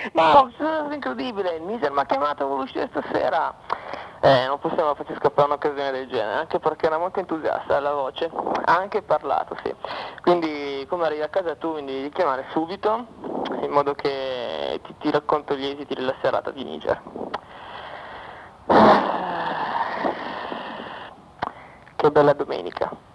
No, è incredibile, il Niger mi ha chiamato, volevo uscire stasera. Non possiamo farci scappare un'occasione del genere, anche perché era molto entusiasta alla voce, ha anche parlato, sì. Quindi come arrivi a casa tu mi devi chiamare subito, in modo che ti racconto gli esiti della serata di Niger. Che bella domenica.